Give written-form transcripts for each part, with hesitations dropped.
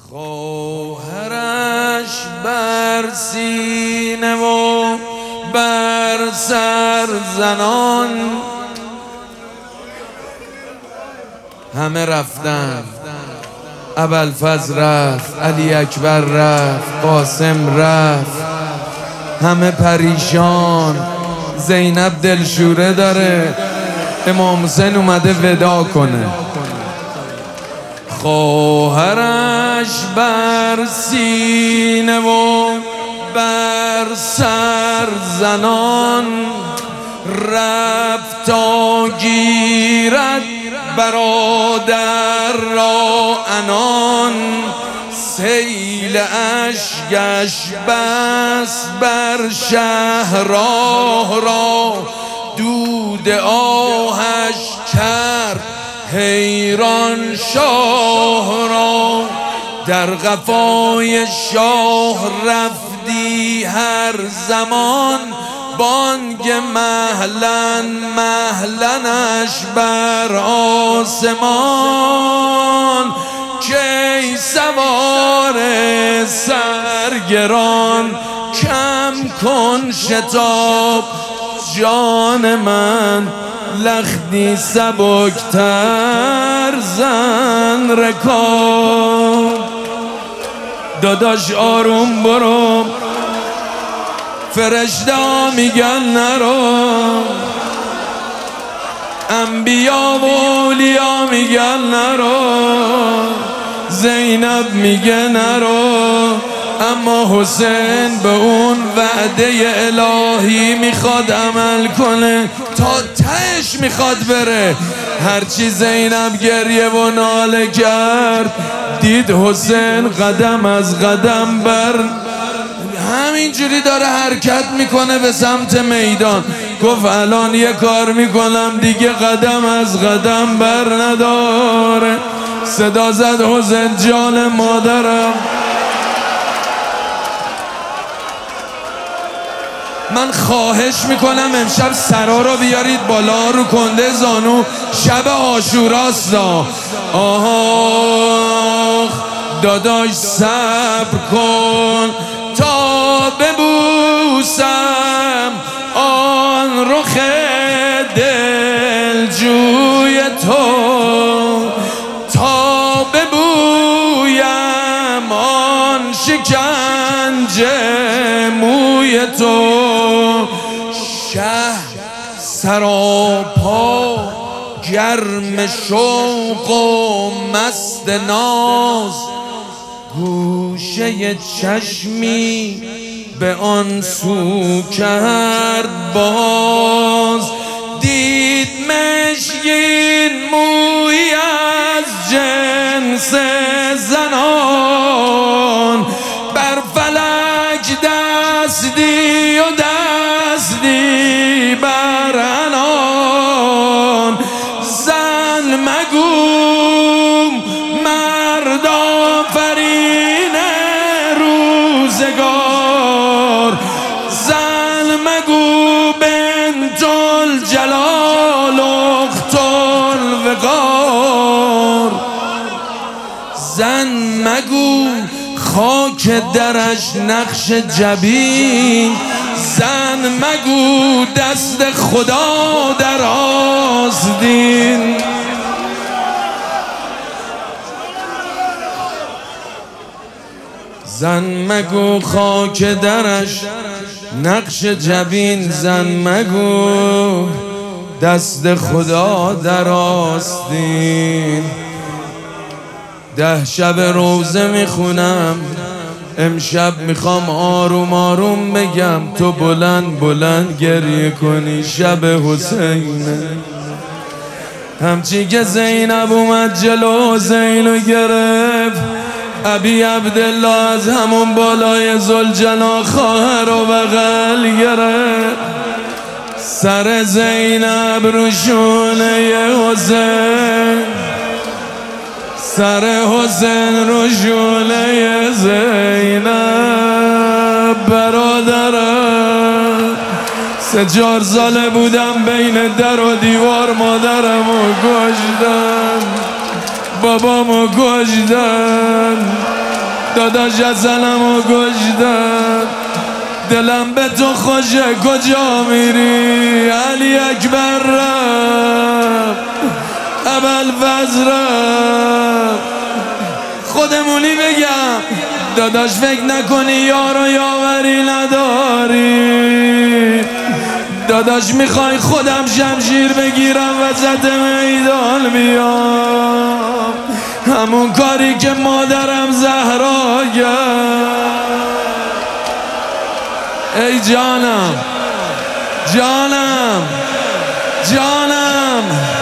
خواهرش بر سینه و بر سر زنان همه رفتن. ابوالفضل رفت، علی اکبر رفت، قاسم رفت، همه پریشان. زینب دلشوره داره، امام حسین اومده ودا کنه. خواهرش بر سینه و بر سر زنان رفت تا گیرد برادر را عنان. سیل اشکش بس بر شهر را دود آهش کرد حیران شاه را. در قفای شاه رفتی هر زمان بانگ مهلن مهلنش بر آسمان. کی سوار سرگران کم کن شتاب جان من. لختی سبکتر زن رکاب. داداش آروم برو، فرشته میگن نرو، انبیا و اولیا میگن نرو، زینب میگه نرو. اما حسین به اون وعده الهی میخواد عمل کنه، تا تهش میخواد بره. هرچی زینب گریه و ناله کرد، دید حسین قدم از قدم بر همینجوری داره حرکت میکنه به سمت میدان. گفت الان یه کار میکنم دیگه قدم از قدم بر نداره. صدا زد حسین جان مادرم. من خواهش میکنم امشب سرا رو بیارید بالا رو کنده زانو، شب عاشوراست. آه داداش صبر کن تا ببوسم آن رخ دلجوی تو، تا ببویم آن شکنجه موی تو. شهر سراپا گرم شوق و مست ناز، گوشه چشمی به آن سو کرد باز. دید مشکین موی از جنس زنان، بر فلک دستی و دستی بر عنان. زن مگو مرد آفرین روزگار، زن مگو بنت الجلال اخت الوقار. زن مگو خاک درش نقش جبین، زن مگو دست خدا در آستین. زن مگو خاک درش نقش جبین، زن مگو دست خدا در آستین. 10 شب روزه میخونم، امشب میخوام آروم آروم بگم، تو بلند بلند گریه کنی. شب حسینه، همچی که زینب اومد جلو حسینو گرفت، ابی عبدالله از همون بالای ذوالجلال خواهر و بغل گرفت. سر زینب رو شونه حسین، سر حسین رو شونه زینب. برادرم 3-4 ساله بودم بین در و دیوار مادرمو کشتن، بابامو کشتن. داداش ازنمو کشتن، دلم به تو خوشه کجا میری؟ علی اکبر رفت، ابوالفضل رفت. خودمونی بگم داداش فکر نکنی یار و یاوری نداری. داداش میخوای خودم شمشیر بگیرم وسط میدان بیام، همون کاری که مادرم زهرا کرد. ای جانم جانم جانم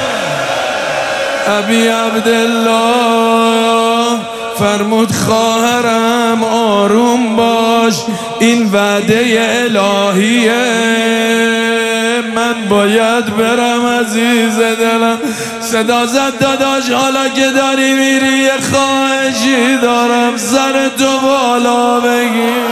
ابی عبدالله فرمود خواهرم آروم باش، این وعده الهیه، من باید برم عزیز دلم. صدا زد داداش حالا که داری میری یه خواهشی دارم، سر تو بالا بگیر.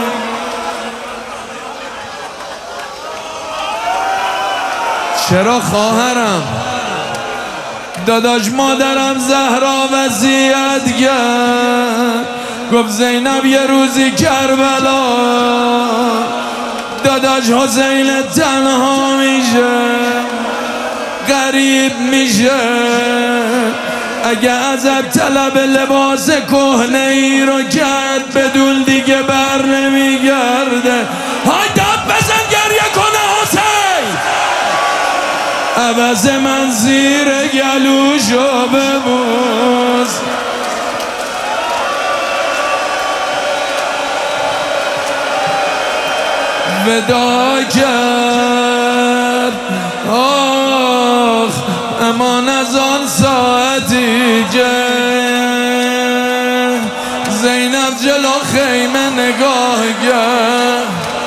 چرا خواهرم؟ داداش مادرم زهرا وصیت کرد، گفت زینب یه روزی کربلا داداش حسین تنها میشه، غریب میشه، اگه ازت طلب لباس کهنه ای رو کرد بدون دیگه بر نمیگرده. های داد بزن گریه کنه حسین، عوض من زیر گلوشو ببوس. ودا کرد آخ امان از آن ساعتی که زینب جلو خیمه نگاه کرد،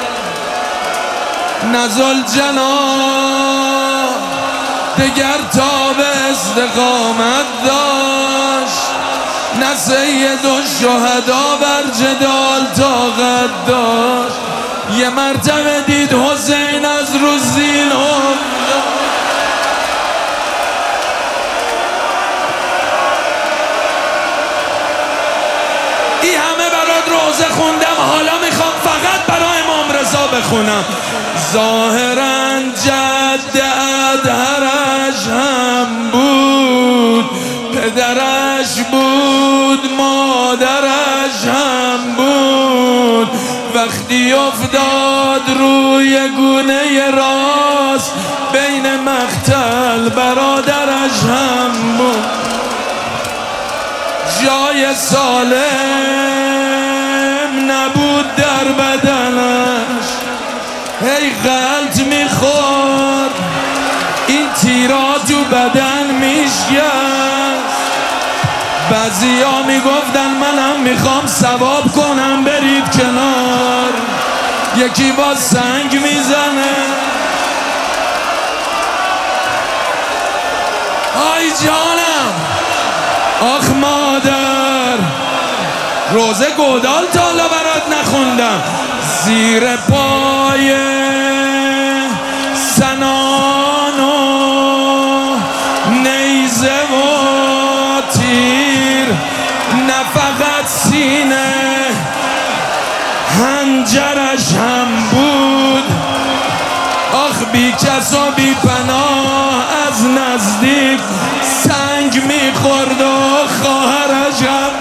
نزل جناح دگر تا به استقامت داشت، نه سید الشهدا بر جدال طاقت داشت. یه مرتبه دید حسین از رو زین افتاد، این همه برات روزه خوندم، حالا میخوام فقط برای امام رضا بخونم. ظاهراً جد ادهرش هم بود، پدرش بود، مادرش هم بود، وقتی افتاد روی گونه راست بین مقتل برادرش هم بود. جای سالم نبود در بدنش، هی غلط میخورد، این تیرا تو بدن میشکست. بعضیا میگفتن منم میخوام ثواب کنم برید کنار، یکی با سنگ میزنه. آی جانم آخ مادر، روزه گودال تا حالا برات نخوندم. زیر پای سنان و نیزه و تیر، نه فقط سینه هنجرش هم بود. آخ بی کس و بی پناه از نزدیک سنگ میخورد و خواهرش هم.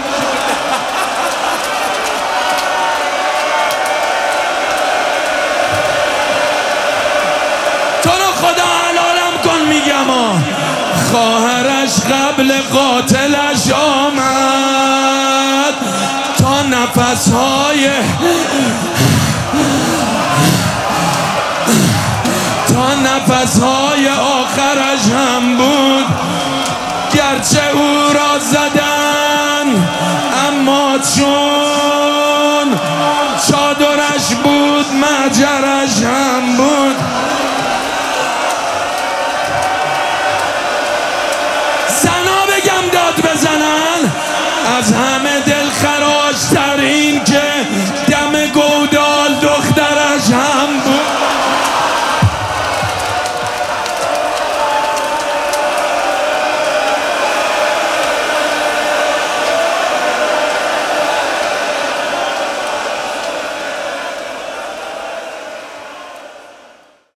تو رو خدا حلالم کن میگم خواهرش قبل قاتلش آمد تا نفسهای آخرش هم بود. گرچه او را زدن اما چون چادرش بود مهجرش هم بود.